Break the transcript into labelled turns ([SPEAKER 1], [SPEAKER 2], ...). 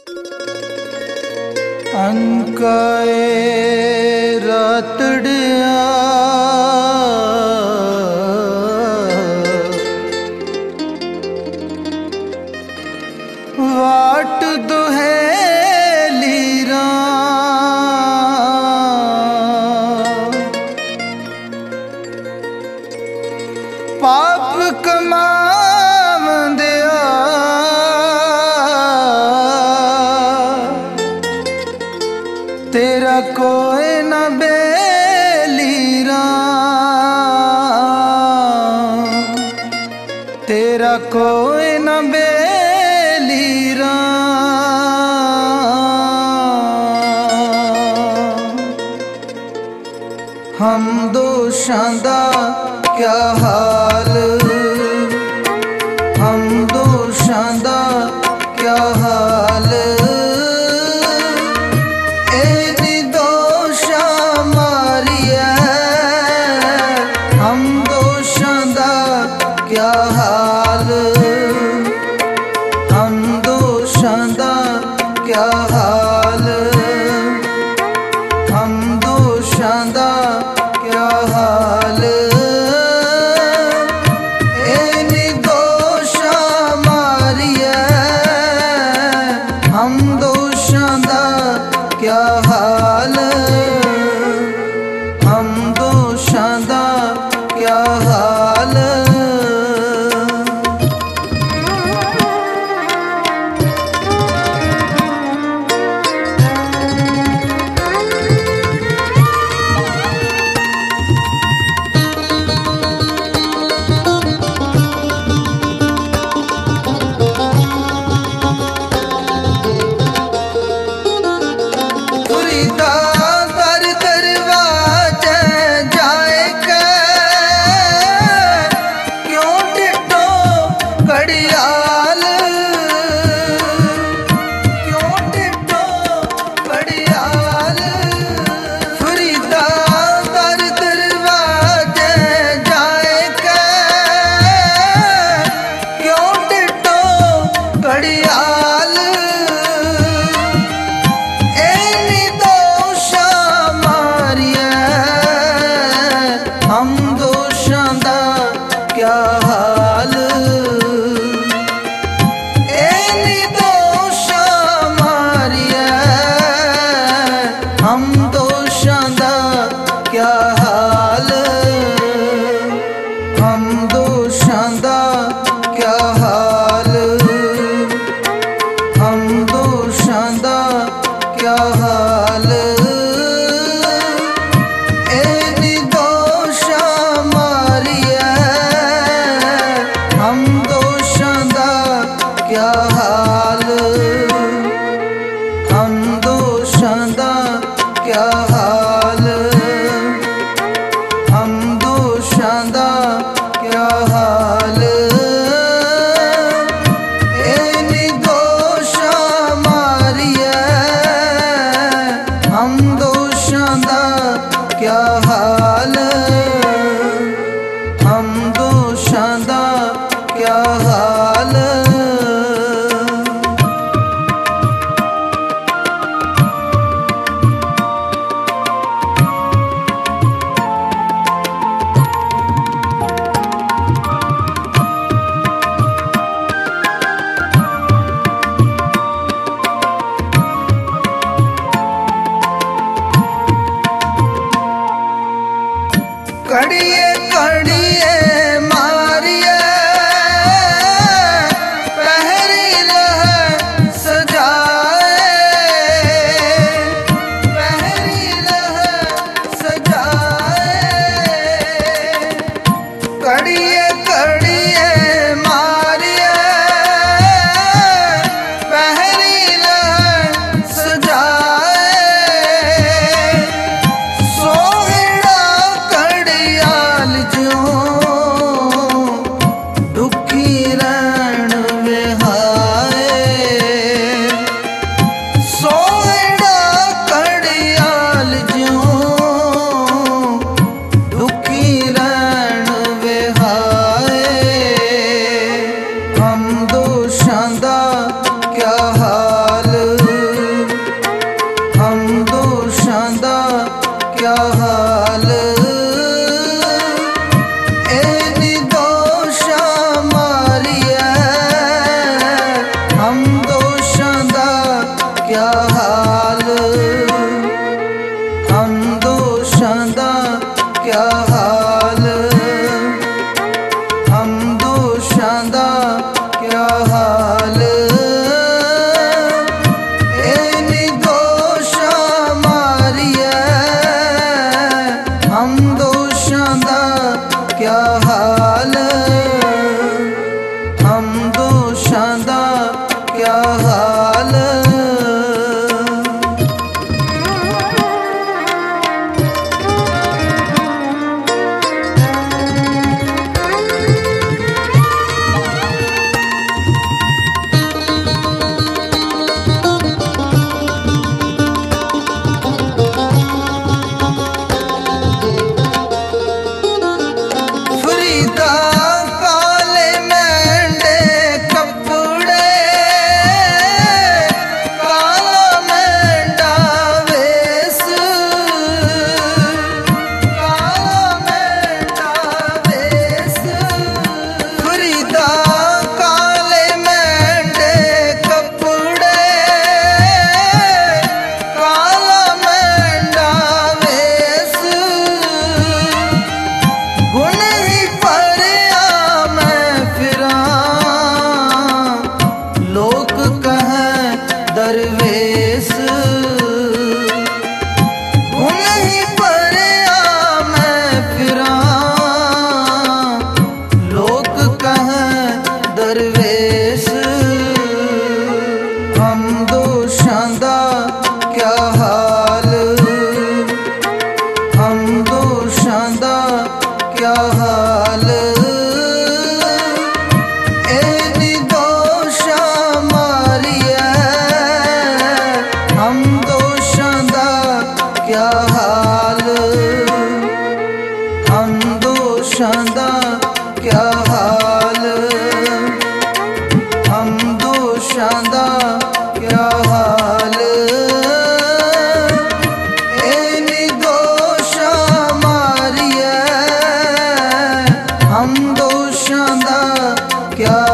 [SPEAKER 1] अंकाए रातड़िया वाट दुहेली पाप कमावंदिया तेरा कोई न बेलीरा, तेरा कोई न बेलीरा। हम दोषां दा क्या हाल, हम दोषां दा क्या हाल, एनी दोषा मारिया हम दोषां दा क्या हाल, हम दोषां दा क्या हाल, हम दोषां दा क्या हाल, एनी दोषा मारिया हम दोषां दा क्या हाल, हम दोषां दा क्या हाल। हम दोषां दा क्या हाल, एनी दोषा मारिया हम दोषां दा क्या हाल, हम दोषां दा क्या हाल, हम दोषां दा क्या हाल, हम दोषां दा क्या हाल, हम दोषां दा क्या हाल, हम दोषां दा क्या हाल, एनी दोषा मारिया क्या हाल, हम दोषां दा क्या हाल, हम दोषां दा क्या हाल। एनी दोषा मारिया हम दोषां दा क्या हाल, हम दोषां दा क्या हाल। दरवेश उन्हीं पर आ मैं फिरा, लोग कहें दरवेश। हम दोषां दा क्या हाल, हम दोषां दा क्या हाल। क्या हाल, हम दोषां दा क्या हाल, हम दोषां दा क्या हाल। एनी दोषा मारिया हम दोषां दा क्या